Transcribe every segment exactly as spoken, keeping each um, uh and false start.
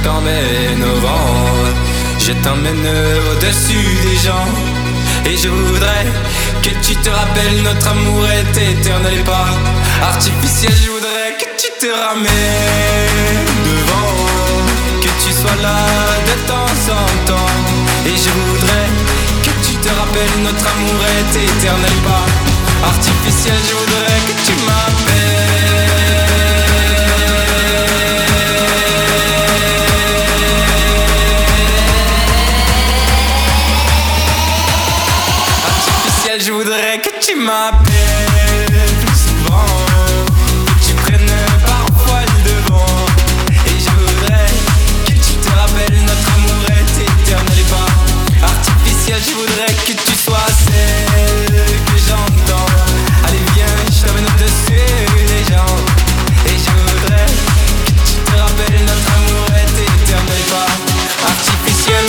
t'emmène au vent, je t'emmène au-dessus des gens. Et je voudrais que tu te rappelles, notre amour est éternel et pas artificiel. Je voudrais que tu te ramènes devant, que tu sois là de temps en temps. Et je voudrais que tu te rappelles, notre amour est éternel et pas artificiel. Je voudrais que tu m'appelles. Je voudrais que tu m'appelles plus souvent, que tu prennes parfois le devant. Et je voudrais que tu te rappelles, notre amour est éternel et pas artificiel. Je voudrais que tu sois celle que j'entends. Allez viens, je t'amène au-dessus des gens. Et je voudrais que tu te rappelles, notre amour est éternel et pas artificiel.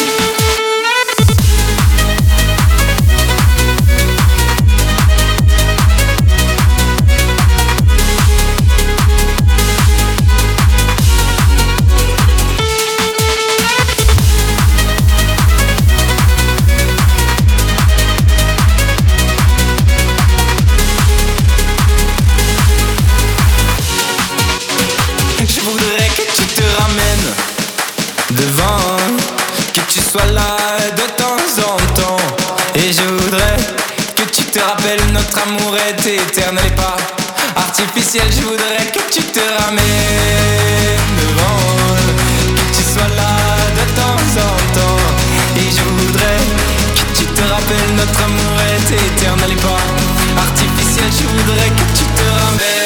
Devant, que tu sois là de temps en temps. Et je voudrais que tu te rappelles, notre amour est éternel et pas artificiel. Je voudrais que tu te ramènes devant, que tu sois là de temps en temps. Et je voudrais que tu te rappelles, notre amour est éternel et pas artificiel. Je voudrais que tu te ramènes.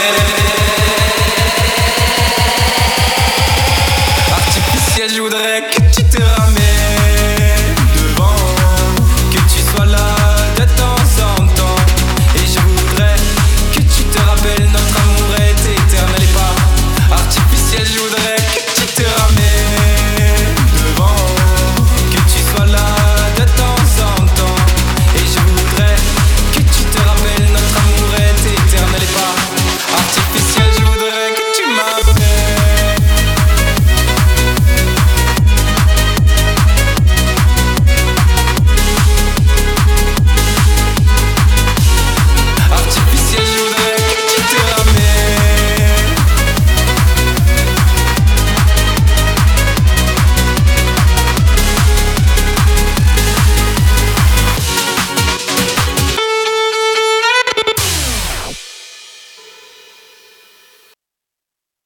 Je voudrais